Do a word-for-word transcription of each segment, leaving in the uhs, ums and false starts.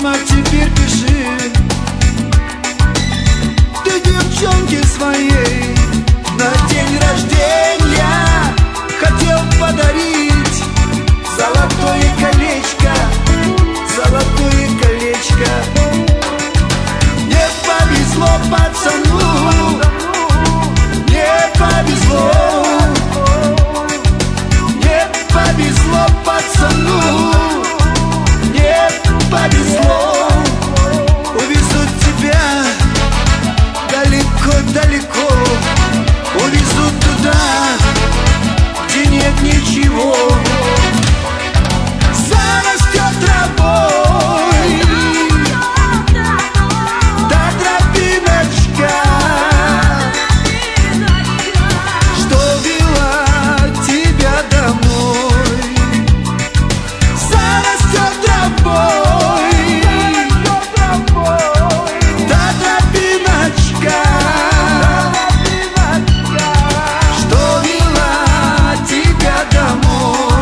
письма теперь пиши. Ты девчонке своей на день рождения хотел подарить золотое колечко, золотое колечко. Не повезло пацану, не повезло, не повезло пацану, не повезло. Увезут тебя далеко-далеко, увезут туда, где нет ничего. Зарастет травой та тропиночка, что вела тебя домой. Зарастет травой та тропиночка, что вела тебя домой.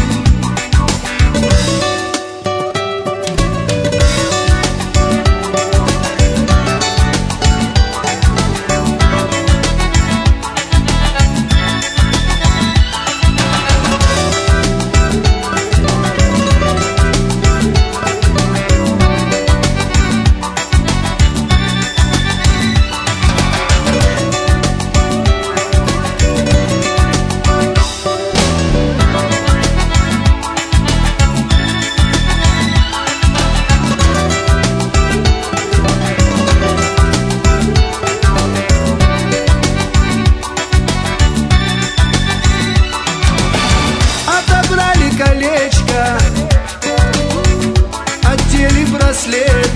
Отобрали колечко, одели браслет,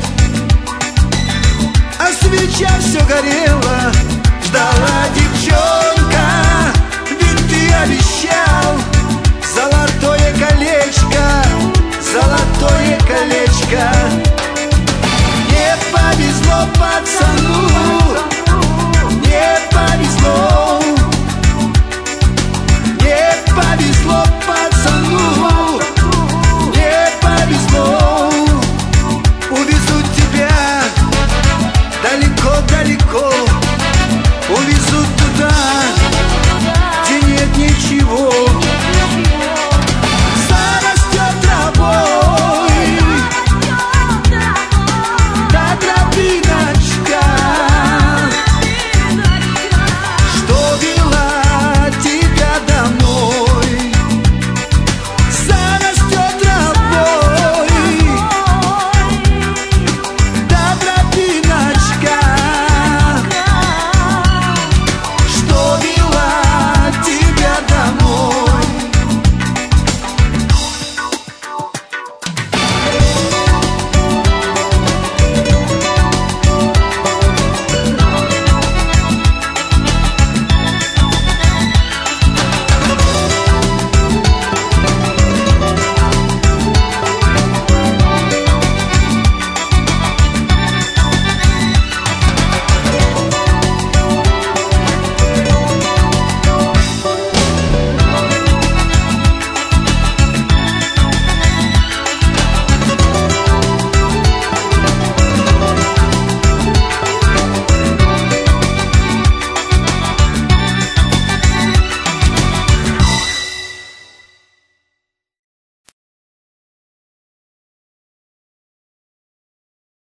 а свеча все горела, ждала девчонка. Ведь ты обещал золотое колечко, золотое колечко. Не повезло пацану,